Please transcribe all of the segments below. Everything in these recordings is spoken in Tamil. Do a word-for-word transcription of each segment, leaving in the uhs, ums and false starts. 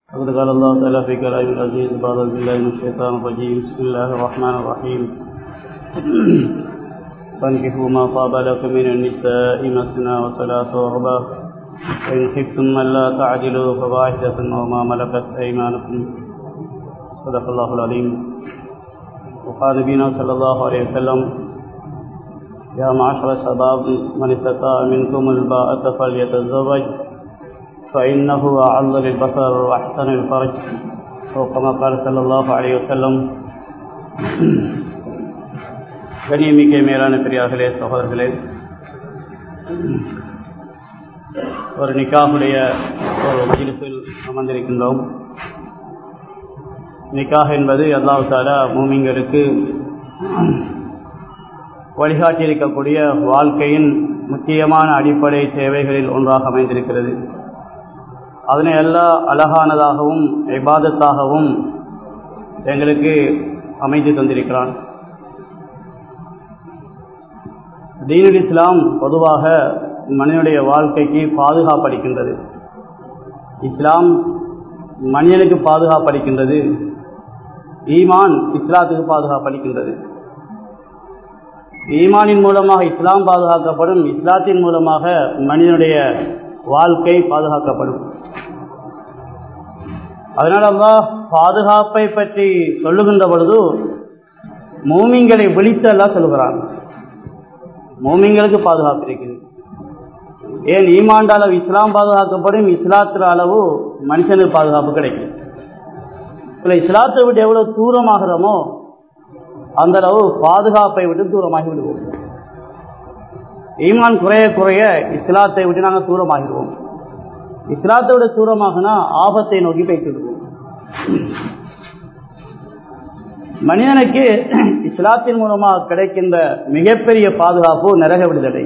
فقد قال الله تعالى في كلامه العزيز بعد بالله من الشيطان الرجيم بسم الله الرحمن الرحيم فانكحوا ما طاب لكم من النساء مثنى وثلاث ورباع فإن خفتم ألا تعدلوا فواحدة أو ما ملكت أيمانكم صدق الله العظيم. وقال نبينا صلى الله عليه وسلم يا معشر الشباب من استطاع منكم الباءة فليتزوج فإنه أعظ للبصر وأحسن الفرج أو كما قال صلى الله عليه وسلم. கண்ணியமிக்க மேலான பெரியார்களே, சகோதரர்களே, ஒரு நிக்காஹுடைய ஒரு மஜ்லிஸில் அமர்ந்திருக்கின்றோம். நிக்காஹ் என்பது அல்லாஹ் தஆலா மூமின்களுக்கு வழிகாட்டியிருக்கக்கூடிய வாழ்க்கையின் முக்கியமான அடிப்படை தேவைகளில் ஒன்றாக அமைந்திருக்கிறது. அதனை எல்லாம் அழகானதாகவும் இபாதத்தாகவும் எங்களுக்கு அமைத்து தந்திருக்கிறான். தீனுல் இஸ்லாம் பொதுவாக மனிதனுடைய வாழ்க்கைக்கு பாதுகாப்பளிக்கின்றது. இஸ்லாம் மனிதனுக்கு பாதுகாப்பளிக்கின்றது. ஈமான் இஸ்லாத்துக்கு பாதுகாப்பளிக்கின்றது. ஈமானின் மூலமாக இஸ்லாம் பாதுகாக்கப்படும், இஸ்லாத்தின் மூலமாக மனிதனுடைய வாழ்க்கை பாதுகாக்கப்படும். அதனால் அல்லாஹ் பாதுகாப்பை பற்றி சொல்லுகின்ற பொழுது மூமின்களை விழித்து அல்லாஹ் சொல்லுகிறான். மூமின்களுக்கு பாதுகாப்பு இருக்குது. ஏன் ஈமான் அளவு இஸ்லாம் பாதுகாக்கப்படும், இஸ்லாத்தின் அளவு மனுஷனுக்கு பாதுகாப்பு கிடைக்கும். இல்லை, இஸ்லாத்தை விட்டு எவ்வளவு தூரமாகிறோமோ அந்த அளவு பாதுகாப்பை விட்டு தூரமாகி விடுவோம். ஈமான் குறைய குறைய இஸ்லாத்தை விட்டு நாங்கள் தூரமாகிடுவோம். இஸ்லாத்தை விட தூரமாகனா ஆபத்தை நோக்கி போய்விடுவோம். மனிதனுக்கு இஸ்லாத்தின் மூலமாக கிடைக்கின்ற மிகப்பெரிய பாதுகாப்பு நரக விடுதலை.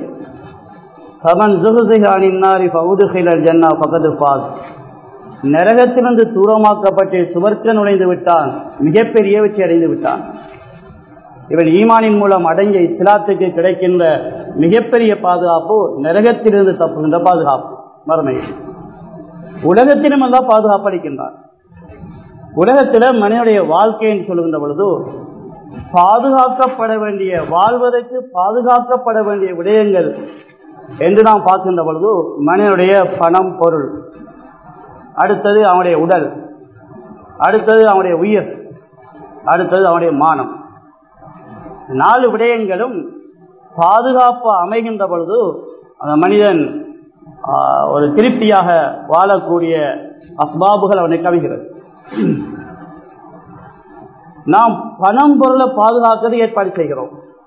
நரகத்திலிருந்து தூரமாக்கப்பட்டு சுவர்க்க நுழைந்து விட்டான், மிகப்பெரிய வெற்றி அடைந்து விட்டான். இவன் ஈமானின் மூலம் அடைஞ்ச இஸ்லாத்துக்கு கிடைக்கின்ற மிகப்பெரிய பாதுகாப்பு நரகத்திலிருந்து தப்புகின்ற பாதுகாப்பு. மறுமையில் உலகத்திலும் எல்லாம் பாதுகாப்பு அளிக்கின்றான். உலகத்தில் மனிதனுடைய வாழ்க்கைன்னு சொல்லுகின்ற பொழுது பாதுகாக்கப்பட வேண்டிய, வாழ்வதற்கு பாதுகாக்கப்பட வேண்டிய விடயங்கள் என்று நாம் பார்க்கின்ற பொழுது மனிதனுடைய பணம், பொருள், அடுத்தது அவனுடைய உடல், அடுத்தது அவனுடைய உயிர், அடுத்தது அவனுடைய மானம். நாலு விடயங்களும் பாதுகாப்பு அமைகின்ற பொழுது அந்த மனிதன் ஒரு திருப்தியாக வாழக்கூடிய அஸ்பாபுகள் அவனுக்கு அமைகிறது. நாம் பணம் பொருளை பாதுகாக்கிறது ஏற்பாடு செய்கிறோம்.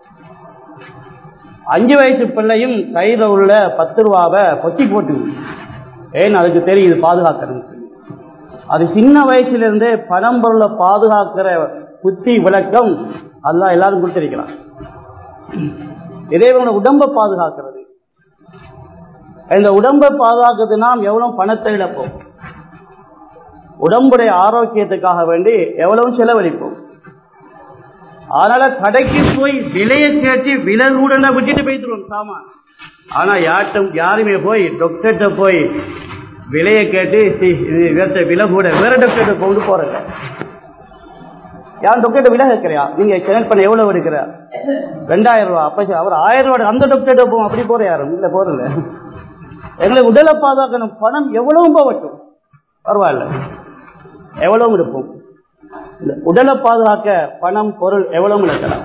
அஞ்சு வயசு பிள்ளையும் கையில் உள்ள பத்து ரூபாவை பொத்தி போட்டு, ஏன் அதுக்கு தெரியுது பாதுகாக்கிறது. அது சின்ன வயசிலிருந்தே பணம் பொருளை பாதுகாக்கிற புத்தி விளக்கம் அல்லாஹ் எல்லாரும் கொடுத்திருக்கிறான். இறைவனோட உடம்பை பாதுகாக்கிறது. இந்த உடம்பை பாதுகாக்கிறது நாம் எவ்வளவு பணத்தை இழப்போம், உடம்புடைய ஆரோக்கியத்துக்காக வேண்டி எவ்வளவு செலவழிப்போம். அதனால கடைக்கு போய் விலையை சேர்த்து விலை கூட விட்டுட்டு போயிடுவோம் சாமான். ஆனா யார்ட்டும் யாருமே போய் டாக்டர்கிட்ட போய் விலையை கேட்டு விலை கூட வேற டாக்டர்கிட்ட கொண்டு போறங்க. யாரும் டாக்டர்கிட்ட விலை கேட்கறியா, நீங்க செலக்ட் பண்ண எவ்வளவு எடுக்கிற, ரெண்டாயிரம் ரூபாய். அப்ப அவர் ஆயிரம் ரூபாய் அந்த டாக்டர்கிட்ட போவோம். அப்படி போற யாரும் இல்ல, போறல. எங்களுக்கு உடலை பாதுகாக்கணும். பணம் எவ்வளவு போகட்டும் பரவாயில்ல, எவ்வளவு இருப்போம். உடலை பாதுகாக்க பணம், பொருள் எவ்வளவு இருக்கலாம்.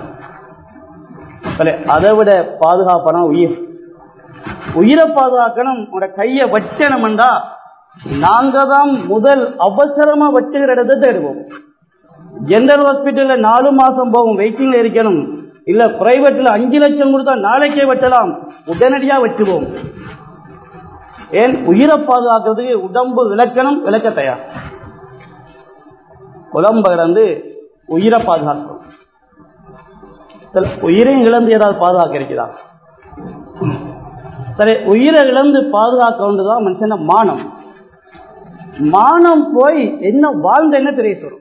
அதை விட பாதுகாப்பனா உயிர். உயிரை பாதுகாக்கணும். உங்களோட கையை வச்சணும்டா நாங்க தான் முதல் அவசரமா வச்சுக்கிற இடத்தை தேடுவோம். ஜெனரல் ஹாஸ்பிட்டல்ல நாலு மாசம் போகும், வெயிட்டிங்ல இருக்கணும். இல்ல பிரைவேட்ல அஞ்சு லட்சம் கொடுத்தா நாளைக்கே வெட்டலாம், உடனடியா வச்சுவோம். ஏன் உயிரை பாதுகாக்கிறதுக்கு உடம்பு விளக்கணும், விளக்க தயார். உடம்பு இழந்து உயிரை பாதுகாக்கணும். உயிரையும் இழந்து ஏதாவது பாதுகாக்க இருக்கிறதா? சரி, உயிரை இழந்து பாதுகாக்க வேண்டியதான் மனுஷன மானம். மானம் போய் என்ன வாழ்ந்த என்ன தெரிய சொல்லும்.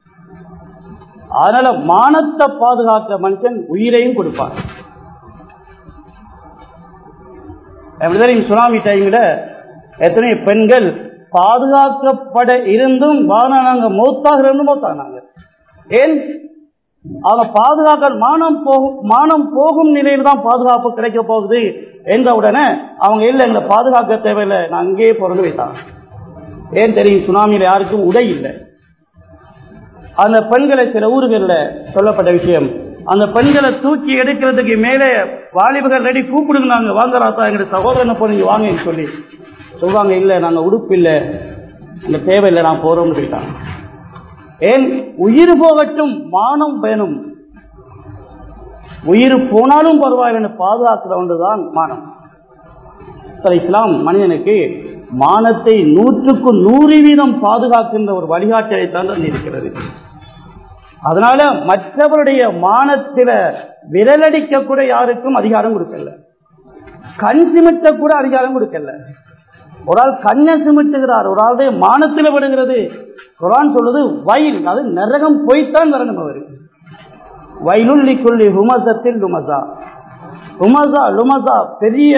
அதனால மானத்தை பாதுகாக்க மனுஷன் உயிரையும் கொடுப்பார். சுனாமி டைம்ல எத்தனை பெண்கள் பாதுகாக்கப்பட இருந்தும் நாங்க மௌத்தாக இருந்தும் மௌத்தானாங்க. ஏன்? அவங்க பாதுகாக்க மானம் போகும் மானம் போகும் நிலையில் தான் பாதுகாப்பு கிடைக்க போகுது என்ற உடனே அவங்க இல்லை, எங்களை பாதுகாக்க தேவையில்லை, நான் அங்கேயே பிறந்து வைத்தாங்க. ஏன் தெரியும்? சுனாமியில் யாருக்கும் உடை இல்லை. அந்த பெண்களை சில ஊர்களில் சொல்லப்பட்ட விஷயம், அந்த பெண்களை தூக்கி எடுக்கிறதுக்கு மேலே வாலிபர்கள் ரெடி கூப்பிடுங்க, வாங்க ராத்தா எங்களுடைய சகோதரனை போனீங்க வாங்கன்னு சொல்லி சொல்லுவாங்க. இல்லை, நாங்கள் உடுப்பு இல்லை, இந்த தேவையில்லை, நான் போறோம்னு போயிட்டாங்க. ஏன்? உயிர் போகட்டும், மானம் வேணும். உயிர் போனாலும் பரவாயில்லை, பாதுகாக்கிற ஒன்றுதான் மானம். இஸ்லாம் மனிதனுக்கு மானத்தை நூற்றுக்கு நூறு வீதம் பாதுகாக்கின்ற ஒரு வழிகாட்டலை தான் இருக்கிறது. அதனால மற்றவருடைய மானத்தில விரலடிக்க கூட யாருக்கும் அதிகாரம் கொடுக்கல, கண் சிமிட்ட கூட அதிகாரம் கொடுக்கல. ஒரு ஆள் கண்ணை சிமிட்டுகிறார், ஒரு ஆளுடைய மானத்தில் விடுகிறது. குர்ஆன் சொல்லுது வயல், அது நரகம் போய்த்தான் வரணும். அவரு வயலுள்ளி கொல்லி ஹுமசத்தில் லுமசா லுமசா லுமசா பெரிய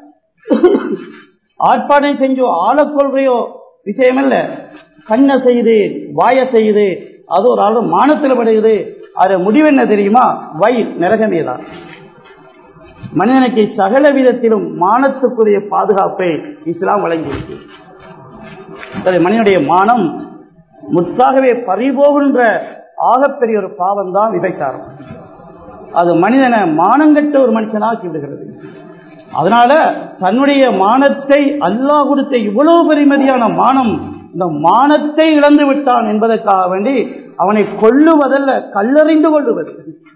ஆட்பாடை செஞ்சோ ஆளக்கொள்றையோ விஷயம் இல்ல, கண்ணை செய்து வாய செய்து அது ஒரு ஆளு மானத்தில் படுகிறது. அது முடிவு என்ன தெரியுமா? வயல் நரகமே தான். மனிதனுக்கு சகல விதத்திலும் மானத்துக்குரிய பாதுகாப்பை இஸ்லாம் வழங்கியிருக்கு. மனிதனுடைய மானம் முற்றாகவே பறிபோகின்ற ஆகப்பெரிய ஒரு பாவம் தான் விபச்சாரம். அது மனிதனை மானங்கட்ட ஒரு மனுஷனாக்கி விடுகிறது. அதனால தன்னுடைய மானத்தை அல்லாஹ் கொடுத்த இவ்வளவு பெருமதியான மானம், இந்த மானத்தை இழந்து விட்டான் என்பதற்காக வேண்டி அவனை கொல்லுவதல்ல, கல்லறிந்து கொள்ளுவது.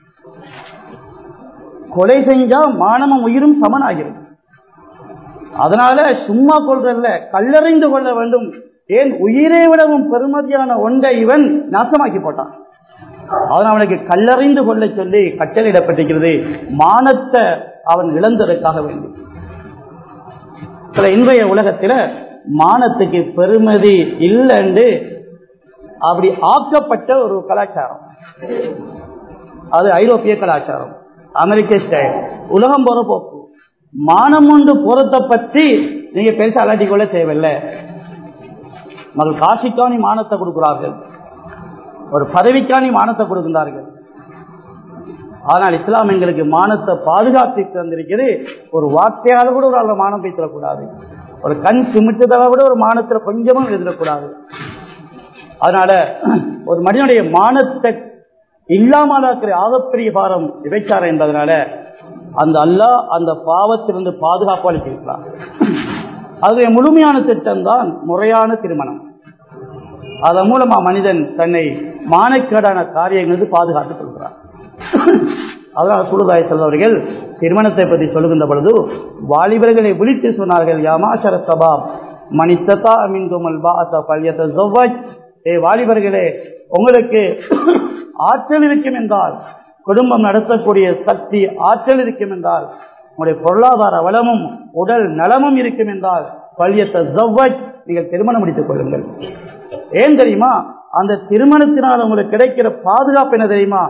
கொலை செஞ்சா மானமும் உயிரும் சமனாகிறது. அதனால சும்மா கொள்றல்ல, கல்லறிந்து கொள்ள வேண்டும். ஏன்? உயிரை விடவும் பெருமதியான ஒன்றை இவன் நாசமாக்கி போட்டான். அவன் அவனுக்கு கல்லறிந்து கொள்ள சொல்லி கட்டளையிடப்பட்டிருக்கிறது, மானத்தை அவன் இழந்ததற்காக வேண்டும். சில இன்றைய உலகத்தில் மானத்துக்கு பெருமதி இல்லைன்னு அப்படி ஆக்கப்பட்ட ஒரு கலாச்சாரம், அது ஐரோப்பிய கலாச்சாரம், அமெரிக்க ஸ்டைல், உலகம் போற போக்கு. மானம் ஒன்று போறதை பற்றி நீங்க பெருசா அலாட்டி கொள்ள தேவையில்லை. மக்கள் காசிக்காணி மானத்தை கொடுக்கிறார்கள், ஒரு பதவிக்காணி மானத்தை கொடுக்கின்றார்கள். ஆனால் இஸ்லாம் எங்களுக்கு மானத்தை பாதுகாத்து தந்திருக்கிறது. ஒரு வார்த்தையால் கூட ஒரு ஆள் மானம் பேசக்கூடாது, ஒரு கண் சிமிட்டதால கூட ஒரு மானத்தில் கொஞ்சமும் எழுதக்கூடாது. அதனால ஒரு மனிதனுடைய மானத்தை இல்லாமலாக்கிற ஆகப்பெரிய பாரம் விபச்சாரம் என்பதனால அந்த அல்லாஹ் அந்த பாவத்திலிருந்து பாதுகாப்பு அளித்திருக்கிறார். அதுவே முழுமையான திட்டம் தான் முறையான திருமணம். அதன் மூலமா மனிதன் தன்னை மானக்கேடான காரியங்களுக்கு பாதுகாத்துக் கொள்கிறார். அதனால் சூலுதாய் செல்வர்கள் திருமணத்தை பற்றி சொல்லுகின்ற பொழுது வாலிபர்களை விழித்து சொன்னார்கள், யாமாஷர சபாப் மனித்ததா மின்குமல் பாஅஸ ஃபல்யதஸவ்வஜ். ஏ வாலிபர்களே, உங்களுக்கு ஆற்றல் இருக்கும் என்றால், குடும்பம் நடத்தக்கூடிய சக்தி ஆற்றல் இருக்கும் என்றால், உங்களுடைய பொருளாதார வளமும் உடல் நலமும் இருக்கும் என்றால் ஃபல்யதஸவ்வஜ், நீங்கள் திருமணம் முடித்துக் கொள்ளுங்கள். ஏன் தெரியுமா? அந்த திருமணத்தினால் உங்களுக்கு கிடைக்கிற பாதுகாப்பு என்ன தெரியுமா?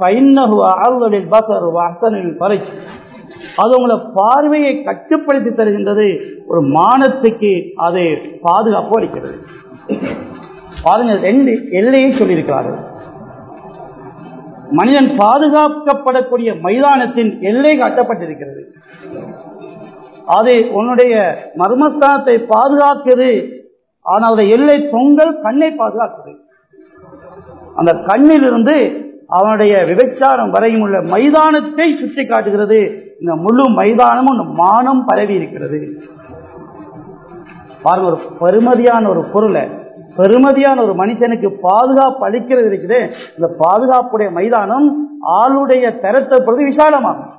அது உங்களை பார்வையை கட்டுப்படுத்தி தருகின்றது. ஒரு மானத்துக்கு அது பாதுகாப்பு அளிக்கிறது. பாருங்க, ரெண்டு எல்லையை சொல்லியிருக்கிறார்கள். மனிதன் பாதுகாக்கப்படக்கூடிய மைதானத்தின் எல்லை காட்டப்பட்டிருக்கிறது. அது உன்னுடைய மர்மஸ்தானத்தை பாதுகாக்கிறது. ஆனால் எல்லை தொங்கல் கண்ணை பாதுகாக்குது. அந்த கண்ணிலிருந்து அவனுடைய விபச்சாரம் வரையும் உள்ள மைதானத்தை சுற்றி காட்டுகிறது. இந்த முழு மைதானமும் மானம் பரவி இருக்கிறது. பாருங்க, ஒரு பெருமதியான ஒரு பொருளை, பெருமதியான ஒரு மனுஷனுக்கு பாதுகாப்பு அளிக்கிறது இருக்குது. இந்த பாதுகாப்புடைய மைதானம் ஆளுடைய தரத்தை பொழுது விசாலமாகும்.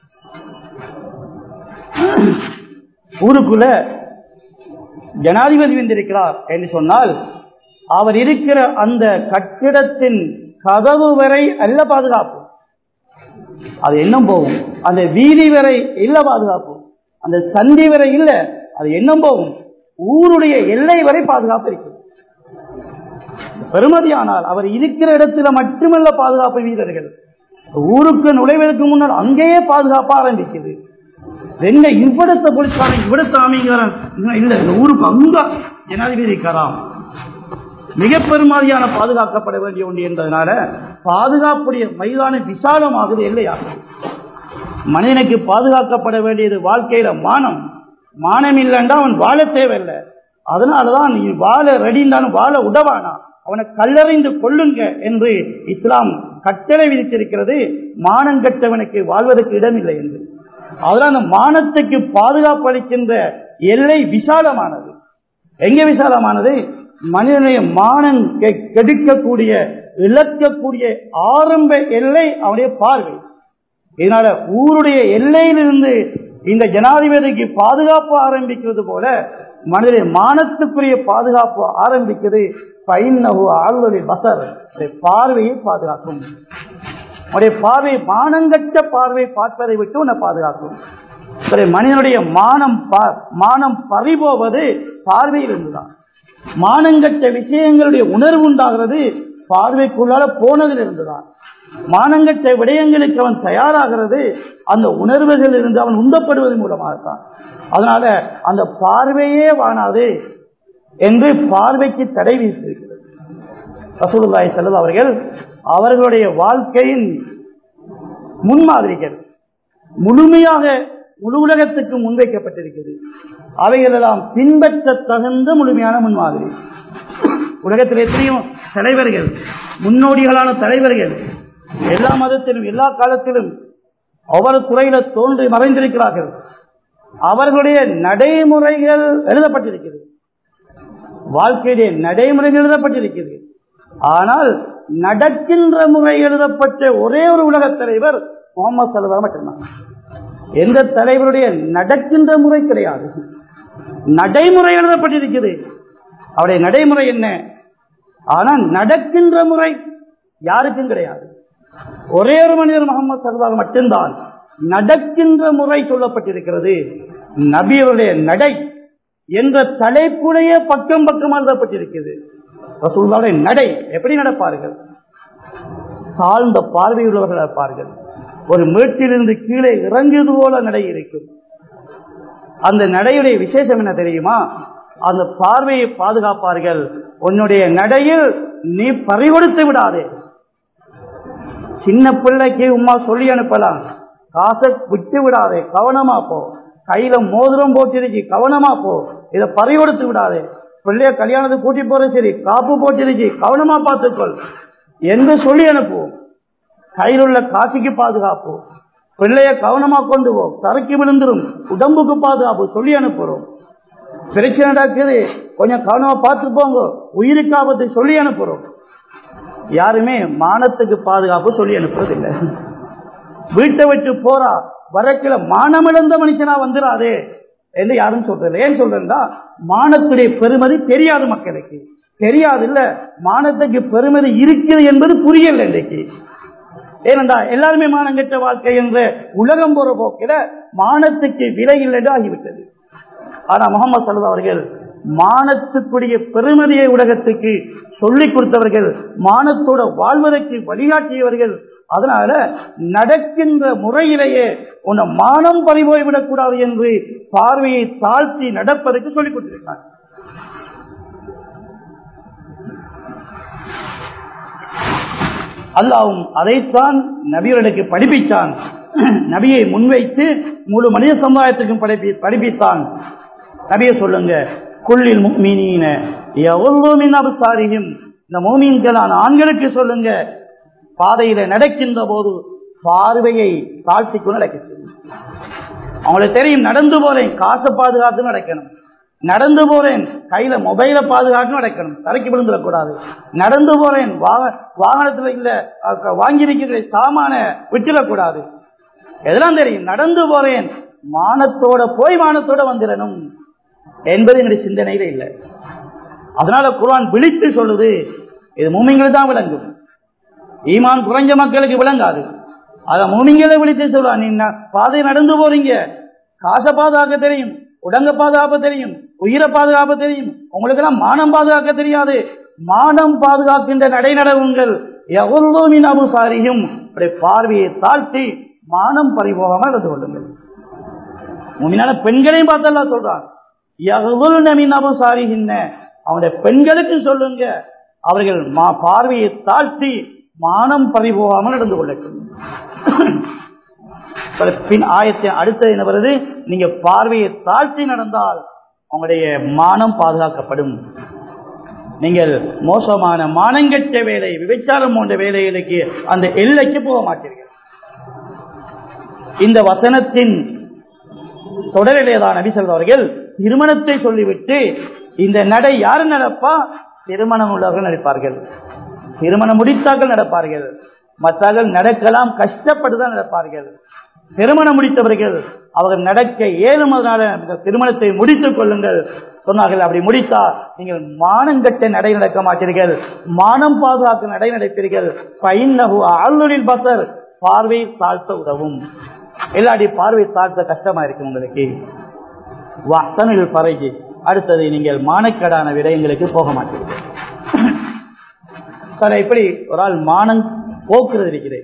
ஊருக்குள்ள ஜனாதிபதி வந்திருக்கிறார் என்று சொன்னால், அவர் இருக்கிற அந்த கட்டிடத்தின் கதவு வரை அல்ல பாதுகாப்பு, அது என்னும் போகும். அந்த வீதி வரை இல்ல பாதுகாப்பு, அந்த சந்தி வரை இல்ல, அது என்னும் போகும். ஊருடைய எல்லை வரை பாதுகாப்பு இருக்கு. பெருமதியானால் அவர் இருக்கிற இடத்துல மட்டுமல்ல பாதுகாப்பு வீரர்கள், ஊருக்கு நுழைவதற்கு முன்னால் அங்கேயே பாதுகாப்பு ஆரம்பிக்குது. என்ன இவ்விடத்தை போலீஸ்காரன் இவ்விடத்தை அமைங்கிறான் இல்ல, இந்த ஊருக்கு அங்க ஜனாதிபதி கலாம் மிக பெருமாதிரியான பாதுகாக்கப்பட வேண்டிய ஒன்று என்பதனால பாதுகாப்புடைய மைதான விசாலமாகுது இல்லையா. மனிதனுக்கு பாதுகாக்கப்பட வேண்டியது வாழ்க்கையில மானம். மானம் இல்லைன்னா அவன் வாழ தேவையில்லை. அதனாலதான் நீ வாழ ரெடிந்தாலும் வாழ உடவானா, அவனை கல்லறிந்து கொள்ளுங்க என்று இஸ்லாம் கட்டளை விதித்திருக்கிறது. மானம் கட்டவனுக்கு வாழ்வதற்கு இடமில்லை என்று. அதனால் அந்த மானத்துக்கு பாதுகாப்பு அளிக்கின்ற எல்லை விசாலமானது. எங்கே விசாலமானது? மனிதனுடைய மானம் கெடுக்கக்கூடிய இழக்கக்கூடிய ஆரம்ப எல்லை அவனுடைய பார்வை. இதனால ஊருடைய எல்லையிலிருந்து இந்த ஜனாதிபதிக்கு பாதுகாப்பு ஆரம்பிக்கிறது போல மனிதனுடைய மானத்துக்குரிய பாதுகாப்பு ஆரம்பிக்கிறது. பார்வையை பாதுகாக்கும். அவருடைய பார்வை மானங்கட்ட பார்வை பார்ப்பதை விட்டு உன்னை பாதுகாக்கும். மனிதனுடைய மானம் மானம் பறிபோவது பார்வையில் இருந்துதான். மானங்கட்ட விஷயங்களுடைய உணர்வு உண்டாகிறது பார்வைக்குள்ளால போனதில் இருந்துதான். மானங்கட்ட விடயங்களுக்கு அவன் தயாராகிறது அந்த உணர்வுகள் இருந்து அவன் உந்தப்படுவதன் மூலமாகத்தான். அதனால அந்த பார்வையே வானாது என்று பார்வைக்கு தடை வீசியிருக்கிறது. ரசூலுல்லாஹி ஸல்லல்லாஹு அலைஹி வஸல்லம் அவர்கள் அவர்களுடைய வாழ்க்கையின் முன்மாதிரிகள் முழுமையாக முழு உலகத்துக்கு முன்வைக்கப்பட்டிருக்கிறது. அவைகள் எல்லாம் பின்பற்ற தகுந்த முழுமையான முன்மாதிரி. உலகத்தில் எத்தனையோ தலைவர்கள், முன்னோடிகளான தலைவர்கள் எல்லா மதத்திலும் எல்லா காலத்திலும் ஒவ்வொரு துறையில தோன்றி மறைந்திருக்கிறார்கள். அவர்களுடைய நடைமுறைகள் எழுதப்பட்டிருக்கிறது. வாழ்க்கையுடைய நடைமுறைகள் எழுதப்பட்டிருக்கிறது. ஆனால் நடக்கின்ற முறை எழுதப்பட்ட ஒரே ஒரு உலக தலைவர் முகமது ஸல்லல்லாஹு அலைஹி வஸல்லம். எந்த தலைவருடைய நடக்கின்ற முறை கிடையாது, நடைமுறை எழுதப்பட்டிருக்கிறது. அவருடைய நடைமுறை என்ன? ஆனால் நடக்கின்ற முறை யாருக்கும் கிடையாது. ஒரே ஒரு மனிதர் முகமது ஸல்லல்லாஹு அலைஹி வஸல்லம் மட்டும்தான் நடக்கின்ற முறை சொல்லப்பட்டிருக்கிறது. நபியருடைய நடை என்ற தலைப்புடைய பக்கம் பக்கம் எழுதப்பட்டிருக்கிறது. ரசூலுல்லாஹ்வுடைய நடை எப்படி நடப்பார்கள்? தாழ்ந்த பார்வையுள்ளவர்கள் இருப்பார்கள். ஒரு மேட்டிலிருந்து கீழே இறங்குவது போல நடை இருக்கும். அந்த நடையுடைய விசேஷம் என்ன தெரியுமா? அந்த பார்வையை பாதுகாப்பார்கள். உன்னுடைய நடையில் நீ பறிகொடுத்து விடாதே. சின்ன பிள்ளைக்கு உமா சொல்லி அனுப்பலாம், காசை விட்டு விடாதே, கவனமா போ. கையில மோதிரம் போட்டிருச்சு, கவனமா போ, இதை பறிகொடுத்து விடாதே. பிள்ளைய கல்யாணத்துக்கு கூட்டி போற சரி, காப்பு போட்டிருச்சு, கவனமா பார்த்துக்கொள் என்று சொல்லி அனுப்புவோம். கையில் உள்ள காசிக்கு பாதுகாப்பு, பிள்ளைய கவனமா கொண்டு போ, தரைக்கு விழுந்துரும், உடம்புக்கு பாதுகாப்பு சொல்லி அனுப்புறோம். பிரச்சனை நடக்குது, கொஞ்சம் கவனமா பார்த்து போங்க, உயிருக்கு ஆபத்தை சொல்லி அனுப்புறோம். யாருமே மானத்துக்கு பாதுகாப்பு சொல்லி அனுப்புறதில்லை. வீட்டை விட்டு போறா வரக்கில மானமிழந்த மனுஷனா வந்துடாதே என்று யாரும் சொல்றது. ஏன் சொல்றா? மானத்துடைய பெருமதி தெரியாது, மக்களுக்கு தெரியாது. இல்ல மானத்துக்கு பெருமதி இருக்குது என்பது புரியல இன்றைக்கு. ஏனென்றா எல்லாருமே மானம் கெட்ட வாழ்க்கை என்ற உலகம் போற போக்கில மானத்துக்கு விலை இல்லை ஆகிவிட்டது. ஆனா முகமது ஸல்லல்லாஹு அலைஹி வஸல்லம் அவர்கள் மானத்துக்குரிய பெருமதியை உலகத்துக்கு சொல்லிக் கொடுத்தவர்கள், மானத்தோட வாழ்வதற்கு வழிகாட்டியவர்கள். அதனால நடக்கின்ற முறையிலேயே உன்னை மானம் பறிபோய்விடக் கூடாது என்று பார்வையை தாழ்த்தி நடப்பதற்கு சொல்லிக் கொடுத்திருக்கிறார். அல்லாஹ்வும் அதைத்தான் நபியர்களுக்கு படிப்பித்தான். நபியை முன்வைத்து முழு மனித சமுதாயத்துக்கும் படிப்பித்தான். நபியை சொல்லுங்க, குல்லில் முஃமினீன யகுல்லூ மின் அப்சாரிஹிம், இந்த முஃமின்களான ஆண்களுக்கு சொல்லுங்க, பாதையில நடக்கின்ற போது பார்வையை தாழ்த்திக்கு நடக்க. அவங்களுக்கு தெரியும், நடந்து போறேன் காசை பாதுகாத்து நடக்கணும், நடந்து போறேன் கையில மொபைல பாதுகாத்து நடக்கணும், தரைக்கு விழுந்துடக்கூடாது, நடந்து போறேன் வாகனத்துல இல்ல வாங்கியிருக்கிற சாமான விட்டுடக்கூடாது, எதெல்லாம் தெரியும். நடந்து போறேன் மானத்தோட போய் மானத்தோட வந்துடணும் என்பது என்னுடைய சிந்தனையில இல்லை. அதனால குர்ஆன் விழித்து சொல்லுது, இது மூமின்களுக்கு தான் விளங்கும், ஈமான் குறைஞ்ச மக்களுக்கு விளங்காது. அத மூமின்களை விழித்து சொல்லுவா, நீ பாதை நடந்து போறீங்க, காசை பாதுகாக்க தெரியும், உடங்க பாதுகாப்பு தெரியும், உயிரை பாதுகாப்பு தெரியும், உங்களுக்கு எல்லாம் மானம் பாதுகாக்க தெரியாது. மானம் பாதுகாக்கின்ற நடை நடவுங்கள் யகுல்லூ மின் அப்சாரிஹிம், பார்வையை தாழ்த்தி மானம் பறிபோகாமல் நடந்து கொள்ளுங்கள். மூமினான பெண்களையும் பார்த்து அல்லாஹ் சொல்றான், யகுல்ன மின் அப்சாரிஹின்ன, அவனுடைய பெண்களுக்கு சொல்லுங்க அவர்கள் பார்வையை தாழ்த்தி மானம் பறிபோகாமல் நடந்து கொள்ளட்டும். பின் ஆயத்தை அடுத்தது என்ன வருது, நீங்க பார்வையை தாழ்த்தி நடந்தால் உங்களுடைய மானம் பாதுகாக்கப்படும். நீங்கள் மோசமான மானங்கெட்ட வேலை, விபச்சாரம் போன்ற வேலைகளுக்கு அந்த எல்லைக்கு போக மாட்டீர்கள். இந்த வசனத்தின் தொடரிலேதான் நபி ஸல்லல்லாஹு அலைஹி வஸல்லம் திருமணத்தை சொல்லிவிட்டு இந்த நடை யாரு நடப்பா, திருமணம் உள்ளவர்கள் நடப்பார்கள், திருமணம் முடித்தார்கள் நடப்பார்கள், மற்றவர்கள் நடக்கலாம் கஷ்டப்பட்டுதான் நடப்பார்கள். திருமணம் முடித்தவர்கள் அவர்கள் நடக்க ஏழுமதனால திருமணத்தை முடித்துக் கொள்ளுங்கள் சொன்னார்கள். அப்படி முடித்தா நீங்கள் மானங்கட்ட நடை நடக்க மாட்டீர்கள், மானம் பாதுகாக்க நடை நடப்பீர்கள். பசர் பார்வை தாழ்த்த உதவும், எல்லாடி பார்வை தாழ்த்த கஷ்டமா இருக்கு உங்களுக்கு. வாசனில் பறைகி அடுத்தது நீங்கள் மானக்கடான விடயங்களுக்கு போக மாட்டீர்கள். இப்படி ஒரு ஆள் மானம் போக்குறது இருக்கிறேன்,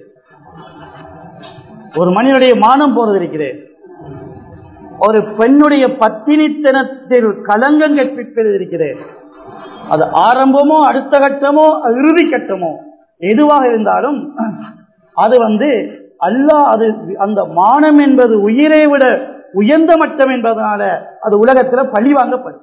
ஒரு மனிதனுடைய மானம் போறது இருக்கிறேன், ஒரு பெண்ணுடைய பத்தினித்தனத்தில் களங்கம் கற்பிப்பது இருக்கிறேன். அது ஆரம்பமோ அடுத்த கட்டமோ இறுதி கட்டமோ எதுவாக இருந்தாலும் அது வந்து அல்லாஹ், அது அந்த மானம் என்பது உயிரை விட உயர்ந்த மட்டம் என்பதனால அது உலகத்தில் பழி வாங்கப்படும்.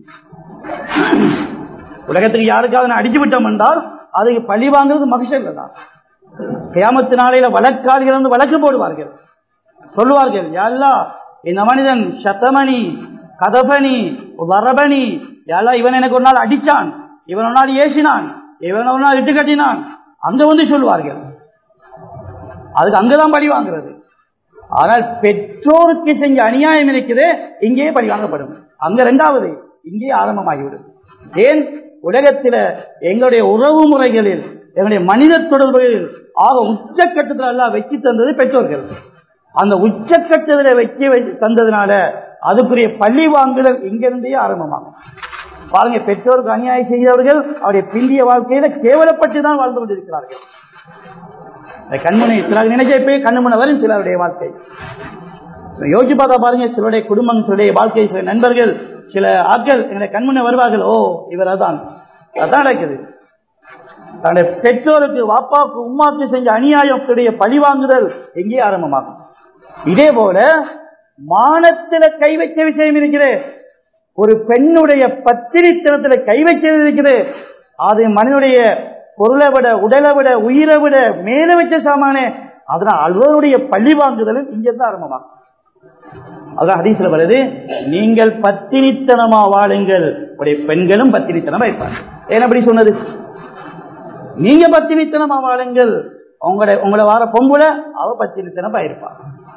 உலகத்துக்கு யாருக்காவது அடிச்சு விட்டோம் என்றால் அதுக்கு பழி வாங்குறது மகிழ்ச்சி தான். கியாமத்து நாளையில வழக்காளிகள் வந்து வழக்கு போடுவார்கள், சொல்லுவார்கள், யல்லா இந்த மனிதன் சத்தமணி கதபனி வரபனி, யல்லா இவன் எனக்கு ஒரு நாள் அடிச்சான், இவன் ஒரு நாள் ஏசினான், இவன் ஒரு நாள் இட்டு கட்டினான், அங்க வந்து சொல்லுவார்கள். அதுக்கு அங்கதான் பழி வாங்குறது. ஆனால் பெற்றோருக்கு செஞ்ச அநியாயம் இருக்குது, இங்கேயே பழி வாங்கப்படும். அங்க இரண்டாவது இங்கே ஆரம்பமாகிவிடும். ஏன், உலகத்தில் எங்களுடைய உறவு முறைகளில் எங்களுடைய மனித தொடர்புகளில் ஆக உச்சக்கட்டத்தில் எல்லாம் வச்சு தந்தது பெற்றோர்கள். அந்த உச்சக்கட்டத்தில் வச்சு தந்ததுனால அதுக்குரிய பள்ளி வாங்குதல் இங்கிருந்தே ஆரம்பமாகும். பாருங்க, பெற்றோருக்கு அநியாயம் செய்தவர்கள் அவருடைய பிந்திய வாழ்க்கையில கேவலப்பட்டு தான் வாழ்ந்து கொண்டிருக்கிறார்கள். கண்முனை சிலர் நினைச்சே கண்ணுமுனை வரும் சிலருடைய வாழ்க்கை யோசிச்சு பார்த்தா பாருங்க, சிலருடைய குடும்பம், சிலருடைய வாழ்க்கை, சில நண்பர்கள், சில ஆட்கள் எங்களுடைய கண்முனை வருவார்கள், ஓ இவர் அதான் அதான் நடக்குது. தன்னுடைய பெற்றோருக்கு, வாப்பாவுக்கு, உமாவுக்கு செஞ்ச அநியாயத்துடைய பழிவாங்குதல் எங்கே ஆரம்பமாகும். இதே போல மானத்தில கை வைக்க விஷயம் இருக்கிறது, ஒரு பெண்ணுடைய பத்திரித்தனத்தில் கை வைக்கிறது இருக்கிறது. அது மனிதனுடைய பொருளை விட, உடலை விட, உயிரை விட மேல வச்ச சாமானே. அதனால் அவருடைய பழி வாங்குதலும் இங்கிருந்து ஆரம்பமாகும். அதான் ஹதீஸ்ல வருது, நீங்கள் பத்தினித்தனமா வாழுங்கள், உடைய பெண்களும் பத்தினித்தனமா இருப்பாங்க. ஏன் அப்படி சொன்னது? நீங்க பத்தினித்தனமா வாழுங்கள், உங்களை உங்களை வார பொம்புல அவ பத்தினித்தனமா இருப்பா.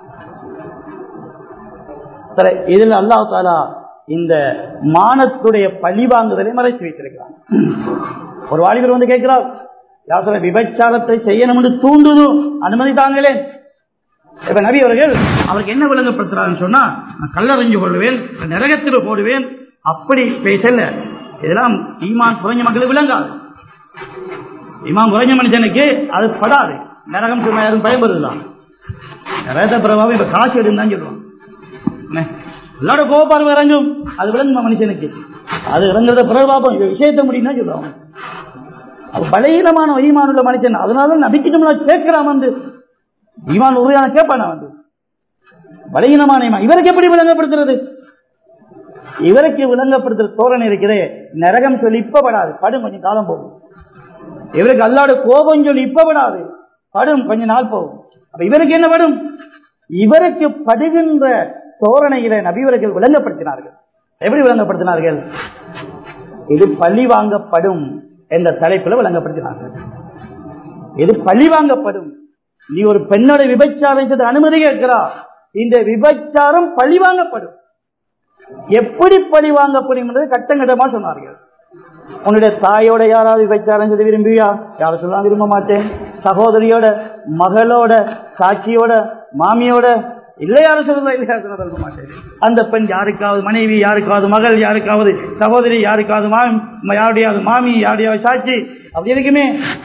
சரி, இதில் அல்லாஹ் தஆலா இந்த மானத்துடைய பழி வாங்குதலை மறைத்து வைத்திருக்கிறான். ஒரு வாலிபர் வந்து கேட்கிறார், யார் சொல்ல விபச்சாரத்தை செய்யணும் என்று தூண்டுது, அனுமதி தாங்களே. இப்ப நபி அவர்கள் அவருக்கு என்ன விளங்கப்படுத்துறாருன்னு சொன்னா, நான் கல்லறிஞ்சு கொள்வேன், நரகத்தில் போடுவேன், அப்படி பேசல. இதெல்லாம் ஈமான் குறைஞ்ச மக்களுக்கு விளங்காது. ஈமான் குறைஞ்ச மனுஷனுக்கு அது படாது. நரகம் சொன்னா யாரும் பயன்படுதுதான். நரகத்தை பிரபாவம் இப்ப காசு எடுன்னு சொல்லுவான். எல்லாரோட கோபார்வை இறங்கும், அது விளங்குமா மனுஷனுக்கு? அது இறங்குறத பிரபாவம் விஷயத்த முடியும்னா சொல்லுவாங்க. அது பலகீனமான ஈமான் உள்ள மனுஷன். அதனால நபிக்கிட்டோம்னா கேட்கிறான் வந்து ஈமான் உறுதியான கேட்பான வந்து பலகீனமான ஈமான். இவருக்கு எப்படி விளங்கப்படுத்துறது? இவருக்கு விளங்கப்படுத்துற தோரணை இருக்கிறே, நரகம் சொல்லி இப்பப்படாது, படும், கொஞ்சம் காலம் போகும். இவருக்கு அல்லாட கோபம் சொல்லி இப்பப்படாது, படும், கொஞ்ச நாள் போகும். அப்ப இவருக்கு என்ன படும்? இவருக்கு படுகின்ற தோரணையில நபிவர்கள் விளங்கப்படுத்தினார்கள். எப்படி விளங்கப்படுத்தினார்கள்? இது பழி வாங்கப்படும் என்ற தலைப்பில் விளங்கப்படுத்தினார்கள். இது பழி வாங்கப்படும். நீ ஒரு பெண்ணோட விபச்சாரம் செய்த அனுமதி கேட்கிறா, இந்த விபச்சாரம் பழி வாங்கப்படும். எப்படி பழி வாங்கப்படும் என்பதை கட்டம் கட்டமா சொன்னார்கள். உன்னுடைய தாயோட யாராவது விபச்சாரம் செய்து விரும்புவியா? யார சொல்ல விரும்ப மாட்டேன். சகோதரியோட, மகளோட, சாட்சியோட, மாமியோட, இல்லை யாரும் சொல்ல விரும்ப மாட்டேன். அந்த பெண் யாருக்காவது மனைவி, யாருக்காவது மகள், யாருக்காவது சகோதரி, யாருக்காவது யாருடையாவது மாமி, யாருடையாவது சாட்சி, அப்படி இருக்குமே.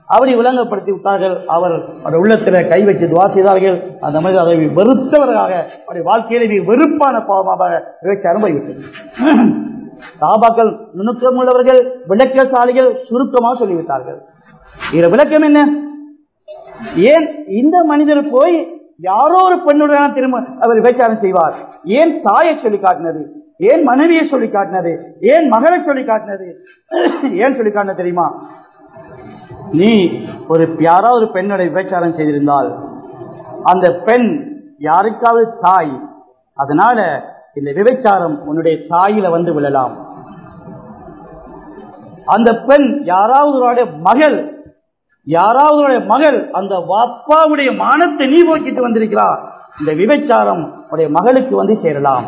அவரை விளங்கப்படுத்தி விட்டார்கள். அவர் அவருடைய உள்ளத்தில் கை வச்சு துவா செய்தார்கள். அந்த மாதிரி அதை வெறுத்தவர்களாக அவருடைய வாழ்க்கையிலே வெறுப்பான பாவமாக விபச்சாரம் போய்விட்டது. சஹாபாக்கள் நுணுக்கம் உள்ளவர்கள், விளக்கசாலிகள், சுருக்கமாக சொல்லிவிட்டார்கள். இதுல விளக்கம் என்ன? ஏன் இந்த மனிதர் போய் யாரோ ஒரு பெண்ணுடன் திரும்ப அவர் விபச்சாரம் செய்வார்? ஏன் தாயை சொல்லி காட்டினது? ஏன் மனைவியை சொல்லி காட்டினது? ஏன் மகளை சொல்லி காட்டினது? ஏன் சொல்லி காட்டினது தெரியுமா? நீ ஒரு யாராவது ஒரு பெண்ணுடைய விபச்சாரம் செய்திருந்தால் அந்த பெண் யாருக்காவது தாய், அதனால இந்த விபச்சாரம் உன்னுடைய தாயில வந்து விழலாம். அந்த பெண் யாராவது மகள், யாராவது மகள், அந்த வாப்பாவுடைய மானத்தை நீ போக்கிட்டு வந்திருக்கிறார், இந்த விபச்சாரம் உடைய மகளுக்கு வந்து சேரலாம்.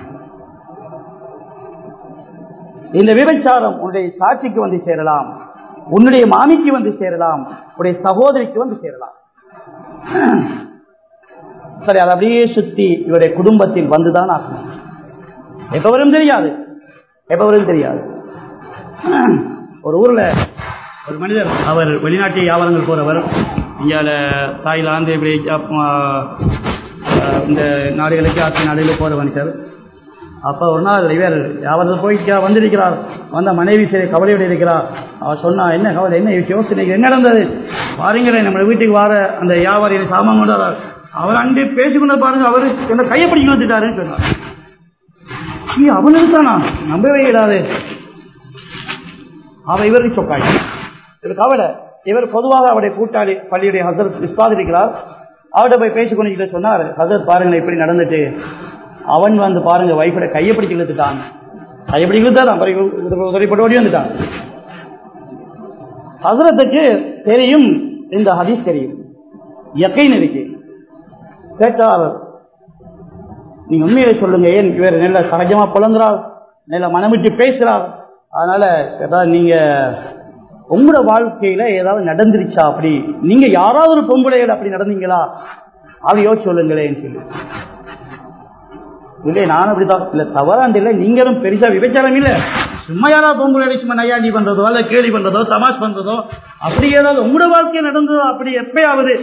இந்த விபச்சாரம் உன்னுடைய சாட்சிக்கு வந்து சேரலாம், உன்னுடைய மாமிக்கு வந்து சேரலாம், உடைய சகோதரிக்கு வந்து சேரலாம். சரி, அது அப்படியே சுத்தி இவருடைய குடும்பத்தில் வந்துதான் ஆகும். எப்ப வரும் தெரியாது, எப்ப வரும் தெரியாது. ஒரு ஊர்ல ஒரு மனிதர், அவர் வெளிநாட்டு வியாபாரங்கள் போறவர், இந்தியாவில் தாய்லாந்து இப்படி இந்த நாடுகளுக்கு ஆசிய நாடுகளுக்கு போற மனிதர். அப்ப ஒரு நாள் இவர் அவர் போயிட்டு வந்திருக்கிறார். வந்த மனைவி சரி கவலையோடு இருக்கிறார். அவர் சொன்னா, என்ன கவலை, என்ன யோசனை, என்ன நடந்தது பாருங்களேன், நம்ம வீட்டுக்கு வர அந்த வியாபாரி சாமான் கொண்டு வரார். அவர் அங்கே பேசிக்கொண்டு பாருங்க, அவரு என்ன கையை பிடிக்க வந்துட்டாருன்னு சொன்னார். அவனுக்கு தானா, நம்பவே இடாது. அவ இவருக்கு சொக்காய், இவர் கவலை. இவர் பொதுவாக அவருடைய கூட்டாளி பள்ளியுடைய ஹசரத் இஸ்பாத் இருக்கிறார். அவர்கிட்ட போய் பேசிக்கொண்டு சொன்னார், ஹசரத் பாருங்க இப்படி நடந்துட்டு, அவன் வந்து பாருங்க வைஃபோட கையை பிடிச்சு இழுத்துட்டான், கையை பிடிச்சு இழுத்தான், உதவிப்பட்டு ஓடி வந்துட்டான். ஹசரத்துக்கு தெரியும், இந்த ஹதீஸ் தெரியும், யக்கீன் இருக்கு. கேட்டார், நீங்க உண்மையிலே சொல்லுங்க, ஏன் இவர் நல்ல சகஜமா புலங்குறார், நல்ல மனமிட்டு பேசுறார், அதனால ஏதாவது நீங்க உங்களோட வாழ்க்கையில ஏதாவது நடந்துருச்சா, அப்படி நீங்க யாராவது ஒரு பொம்பளைகள் அப்படி நடந்தீங்களா, அப்படி யோசிச்சு சொல்லுங்களேன்னு சொல்லி. இல்லை நானும் அப்படித்தான், இல்ல தவறாண்டு இல்லை, நீங்களும் பெருசா விபச்சாரம் இல்லை, சும்மா யாராவது பொம்பளை சும்மா நையாண்டி பண்றதோ அல்ல கேலி பண்றதோ தமாஷ் பண்றதோ அப்படி ஏதாவது உங்களோட வாழ்க்கையில் நடந்ததோ, அப்படி எப்பயாவது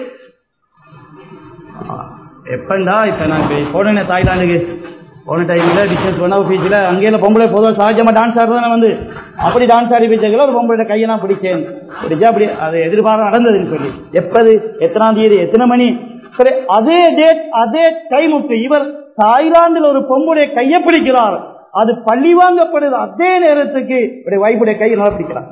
எப்பண்டா இப்ப நான் போனேன் தாய்லாந்துக்கு போன டைம்ல பிசினஸ் பண்ண பீச்சில் அங்கேயில பொம்பளை பொதுவாக சகஜமா டான்ஸ் ஆடுறதானே வந்து அப்படி டான்ஸ் ஆடி பீச்சைகள் ஒரு பொம்பளை கையை நான் பிடிச்சேன், பிடிச்சா அப்படி அது எதிர்பார்க்க நடந்ததுன்னு சொல்லி. எப்பது, எத்தனாம் தேதி, எத்தனை மணி, சரி அதே டேட் அதே டைமுக்கு இவர் தாய்லாந்தில் ஒரு பொம்புடைய கையை பிடிக்கிறார், அது பள்ளி வாங்கப்படுது. அதே நேரத்துக்கு வைஃபுடைய கையை நல்லா பிடிக்கிறார்.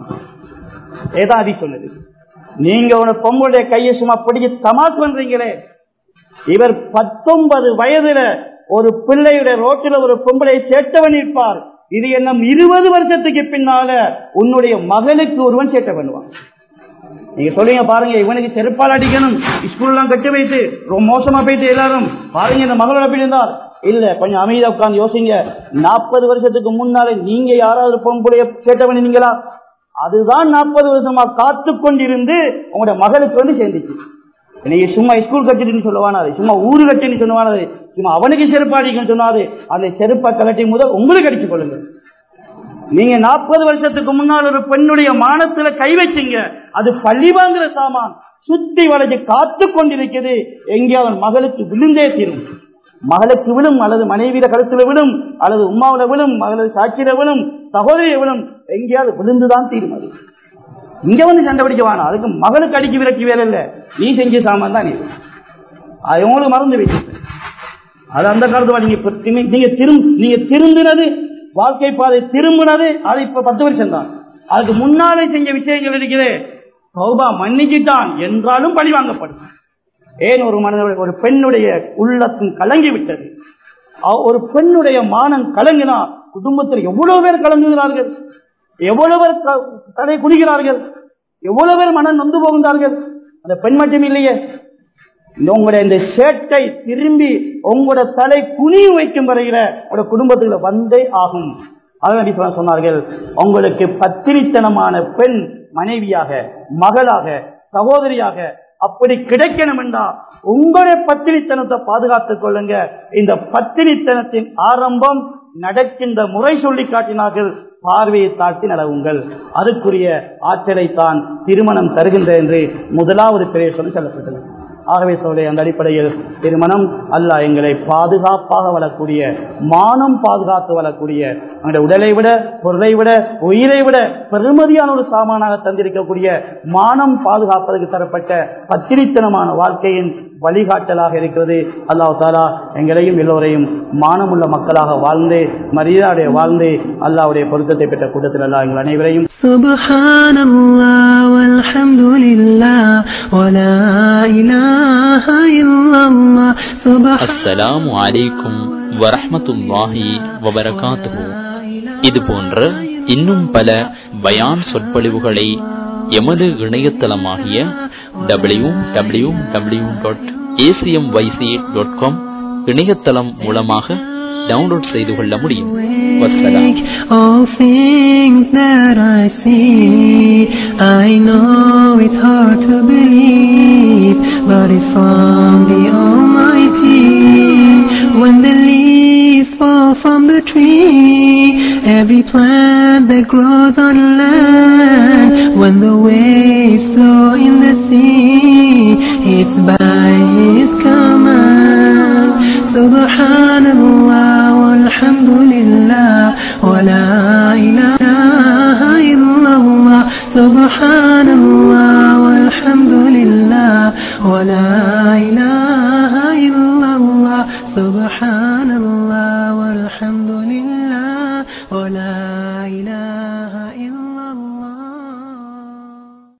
ஏதான் அதி சொன்னது, நீங்க ஒரு பொம்புடைய கையை சும்மா பிடிக்க தமாஷ் பண்றீங்களே. இவர் பத்தொன்பது வயதுல ஒரு பிள்ளையுடைய ரோட்டில் ஒரு பொம்பளை சேட்டவன் இருப்பார். இது என்ன இருபது வருஷத்துக்கு பின்னால உன்னுடைய மகளுக்கு ஒருவன் சேட்டை பண்ணுவான். நீங்க சொல்லுங்க பாருங்க, இவனுக்கு செருப்பால் அடிக்கணும், ஸ்கூல்லாம் கட்டி வைத்து ரொம்ப மோசமா போயிட்டு எல்லாரும் பாருங்க இந்த மகளோட அப்படி இருந்தால் இல்ல. கொஞ்சம் அமைதியா உட்கார்ந்து யோசிங்க, நாற்பது வருஷத்துக்கு முன்னாலே நீங்க யாராவது பொம்பளைய சேட்டை பண்ணினீங்களா? அதுதான் நாற்பது வருஷமா காத்து கொண்டிருந்து உங்களோட மகளுக்கு வந்து சேர்ந்துச்சு. நீங்க சும்மா ஸ்கூல் கட்டிட்டு சொல்லுவானது, சும்மா ஊரு கட்டின்னு சொன்னவானது, சும்மா அவனுக்கு செருப்பாடிக்குன்னு சொன்னாது, அந்த செருப்பை கலட்டி முதல் உங்களுக்கு அடிச்சு கொள்ளுங்க. நீங்க நாற்பது வருஷத்துக்கு முன்னால் ஒரு பெண்ணுடைய மானத்துல கை வச்சீங்க, அது பள்ளி வாங்குற சாமான் சுத்தி வளைச்சு காத்து கொண்டிருக்கிறது. எங்கேயாவது மகளுக்கு விழுந்தே தீரும், மகளுக்கு விழும், அல்லது மனைவியில கருத்துல விழும், அல்லது உமாவில விழும், அல்லது சாட்சியில விழும், சகோதரிய விழும், எங்கேயாவது விழுந்துதான் தீரும். அது இங்க வந்து சண்டை பிடிக்க வேணாம், அதுக்கு மகளுக்கு அடிக்க விலக்கி வேலை இல்லை, நீ செஞ்ச சாமான் தான் நீ, அது உங்களுக்கு மறந்து வைத்து அது அந்த காலத்துல நீங்க நீங்க திரும் நீங்க திரும்பினது வாழ்க்கை பாதை திரும்பினது அது இப்ப பத்து வருஷம் தான். அதுக்கு முன்னாலே செஞ்ச விஷயங்கள் இருக்கிறது, தௌபா மன்னிச்சுட்டான் என்றாலும் பழி வாங்கப்படும். ஏன் ஒரு மனிதனுடைய ஒரு பெண்ணுடைய உள்ளத்தும் கலங்கி விட்டது, ஒரு பெண்ணுடைய மானம் கலங்கினா குடும்பத்தில் எவ்வளவு பேர் கலங்குகிறார்கள், எவ்வளவு பேர் தலை குடிக்கிறார்கள், எவ்வளவு பேர் மனம் நொந்து போகின்றார்கள். அந்த பெண் மட்டும் இல்லையே, உங்களுடைய இந்த சேட்டை திரும்பி உங்களோட தலை குனி வைக்கும் வரையில உங்களோட குடும்பத்துல வந்தே ஆகும். அதனால சொன்னார்கள், உங்களுக்கு பத்திரித்தனமான பெண் மனைவியாக, மகளாக, சகோதரியாக அப்படி கிடைக்கணும் என்றா உங்களுடைய பத்திரித்தனத்தை பாதுகாத்துக் கொள்ளுங்க. இந்த பத்திரித்தனத்தின் ஆரம்பம் நடக்கின்ற முறை சொல்லி காட்டினார்கள். பார்வையை தாழ்த்தி நடவுங்கள், அதுக்குரிய ஆற்றலை தான் திருமணம் தருகின்ற என்று முதலாவது பிரேசனம் சொல்லப்பட்டது. ஆகவே சொல்ல அந்த அடிப்படையில் திருமணம் அல்லாஹ் எங்களை பாதுகாப்பாக வளரக்கூடிய, மானம் பாதுகாத்து வளரக்கூடிய, நம்முடைய உடலை விட பொருளை விட உயிரை விட பெருமதியான ஒரு சாமானாக தந்திருக்கக்கூடிய மானம் பாதுகாப்பதற்கு தரப்பட்ட பத்திரித்தனமான வாழ்க்கையின் வழிகாட்டலாக இருக்கிறது. அல்லாஹ் தஆலா எங்களையும் எல்லோரையும் மானமுள்ள மக்களாக வாழ்ந்து மரியாதை வாழ்ந்து அல்லாஹ்வுடைய பொருத்தத்தை பெற்ற கூட்டத்தில் அல்லாஹ் எங்கள் அனைவரையும். சுப்ஹானல்லாஹ் வல்ஹம்துலில்லாஹ் வலா இலாஹா இல்லல்லாஹ். அஸ்ஸலாமு அலைக்கும் வரஹ்மத்துல்லாஹி வபரகாத்துஹு. இது போன்ற இன்னும் பல பயான் சொற்பொழிவுகளை எமது இணையதளமாகிய W W W dot ACMYC dot com இணையதளம் மூலமாக டவுன்லோட் செய்து கொள்ள முடியும். வஸ்ஸலாம். All things that I see, I know it's hard to believe, but it's from the Almighty. When the leaves fall from the tree, every plant that grows on land, when the waves flow in the sea, it's by His command. Subhanallah walhamdulillah wa la ilaha illallah. Subhanallah walhamdulillah wa la ilaha illallah. Subhanallah walhamdulillah wa la ilaha